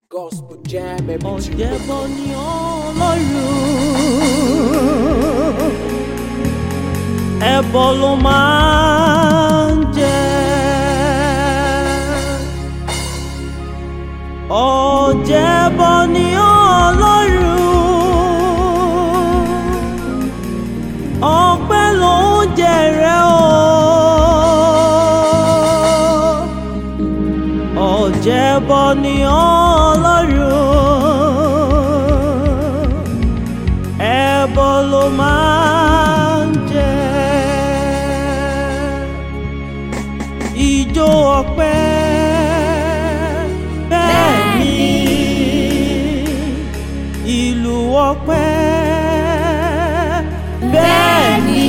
Gospel jam every Ọ̀jẹ̀bọ ni Ọlọ́run, ẹbọ ló máa ń jẹ. Ọ̀jẹ̀bọ ni Ọlọ́run, ọpẹ́ ló ń jẹrẹ o. Ọ̀jẹ̀bọ ni Ọlọ́run, ẹbọ ló máa ń jẹ. Ijó ọpẹ́ bẹ́ẹ̀ ni, ìlú ọpẹ́ bẹ́ẹ̀ ni,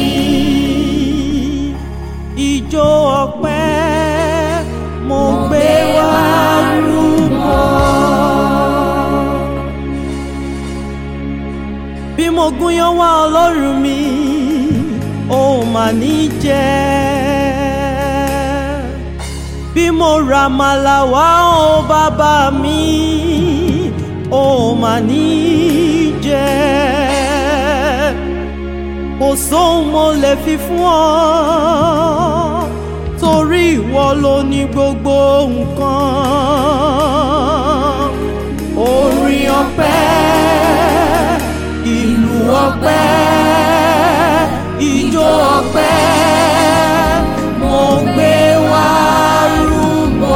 ijó ọpẹ́ mo gbé wá rúbọ. Bí mo gúnyán wá Ọlọ́run mi, ó mà ní jẹ. Bí mo ràmàlà wá ó bàbá mi, ó mà ní jẹ. Kò sóhun mo lè fi fún ọ, torí ìwọ ló ní gbogbo nǹkan. Orin ọpẹ́, ìlú ọpẹ́, ijó ọpẹ́, mo gbé wá rúbọ.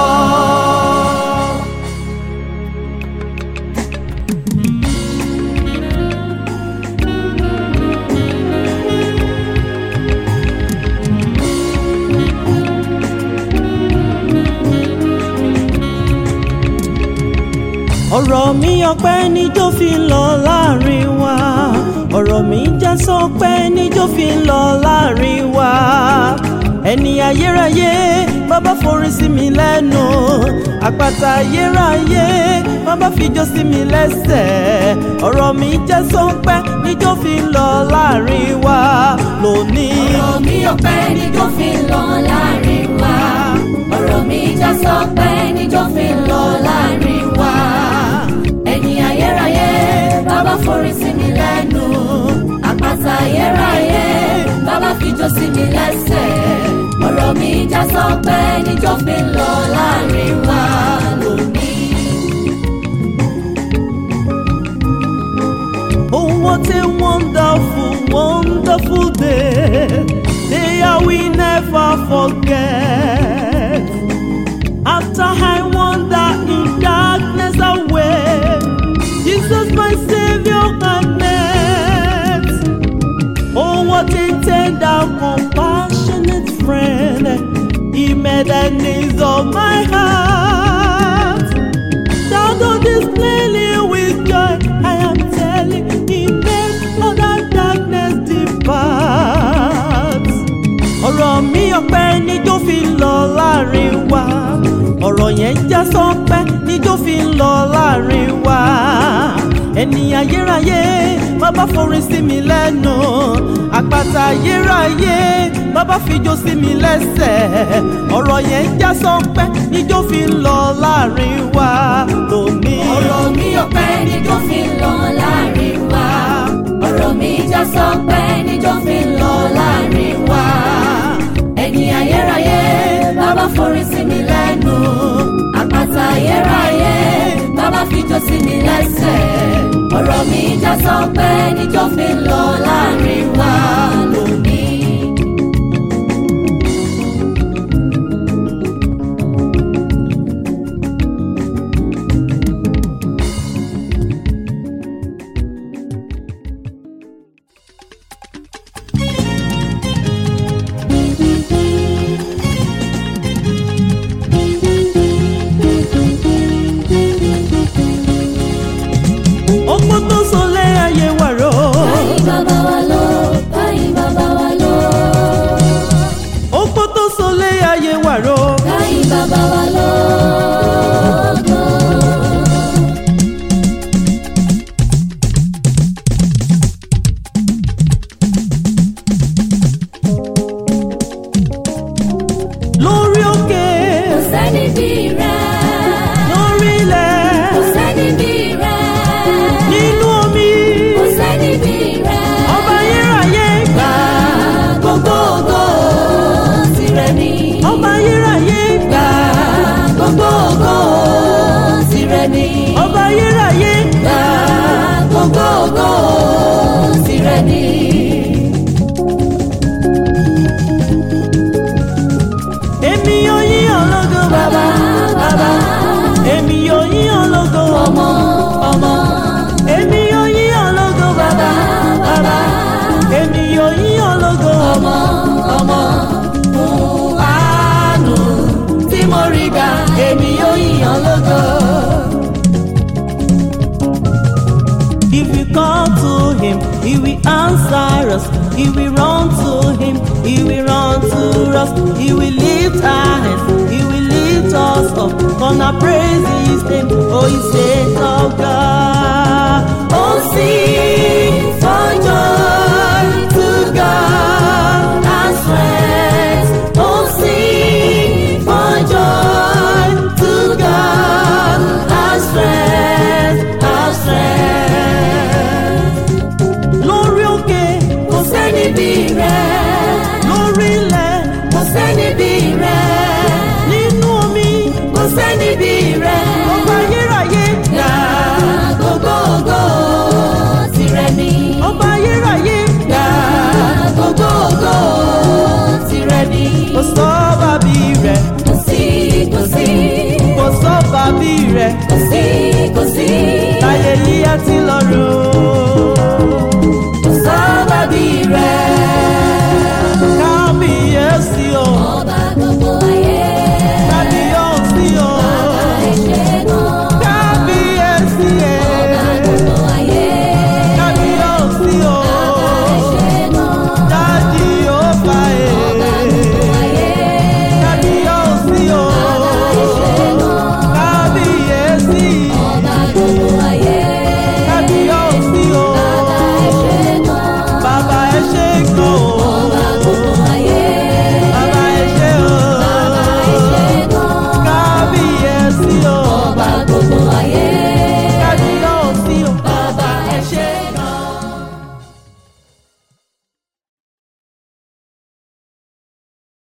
Ọ̀rọ̀ mi ọpẹ́ níjó fi ń lọ láàrin wa, ọ̀rọ̀ mi já sọpẹ́ níjó fi ń lọ láàrin wa. Ẹni ayérayé bàbá forin sí mi lẹ́nu, àpáta ayérayé bàbá fijó sí mi lẹ́sẹ̀. Ọ̀rọ̀ mi já sọpẹ́ níjó fi ń lọ láàrin wa lónìí. Ọ̀rọ̀ mi ọpẹ́ níjó fi ń lọ láàrin wa, ọ̀rọ̀ mi já sọpẹ́ níjó fi ń lọ láàrin wa. Ẹni ayérayé bàbá forin sí mi lẹ́nu, àpáta ayérayé bàbá fijó sí mi lẹ́sẹ̀. Ọ̀rọ̀ mi já sọpẹ́ níjó fi ń lọ láàrin wa lónìí. Oh, what a wonderful, wonderful day, day I will never forget. After I wander in darkness away, Jesus my Savior had met. Oh, what a tender, compassionate friend, He met the needs of my heart. Thou don't display with joy, I am telling, He made all that darkness depart. Ọ̀rọ̀ mi ọpẹ́ níjó fi ń lọ láàrin wa, ọ̀rọ̀ yẹn já sọpẹ́ níjó fi ń lọ láàrin wa. Ẹni ayérayé bàbá forin sí mi lẹ́nu, àpáta ayérayé bàbá fijó sí mi lẹ́sẹ̀. Ọ̀rọ̀ yẹn já sọpẹ́ níjó fi ń lọ láàrin wa lónìí. Ọ̀rọ̀ mi ọpẹ́ níjó fi ń lọ láàrin wa, ọ̀rọ̀ mi já sọpẹ́ níjó fi ń lọ láàrin wa. Ẹni ayérayé bàbá forin sí mi lẹ́nu, àpáta ayérayé bàbá fijó sí mi lẹ́sẹ̀. Ọ̀rọ̀ mi já sọpẹ́ níjó fi ń lọ láàrin wa lónìí. Ọgbọ́n tó sọlé ayé wà ró, He will answer us. He will run to him. He will run to us. He will lift our hands. He will lift us up. Gonna praise his name. Oh, he says of God. Oh, sing for joy to God and strength. Oh, sing for joy to God and strength, and strength. Lórí òkè kò sẹ́ni bí rẹ̀. Lórí ilẹ̀ kò sẹ́ni bí rẹ̀. Nínú omi kò sẹ́ni bí rẹ̀. Ọba ayérayé gbà gbogbo ògo tìrẹ ni. Ọba ayérayé gbà gbogbo ògo tìrẹ ni. Kò sọ́ba bí rẹ̀. Kò sí, kò sí. Kò sọ́ba bí rẹ̀. Kò sí, kò sí. Láyé yìí àti lọ́run.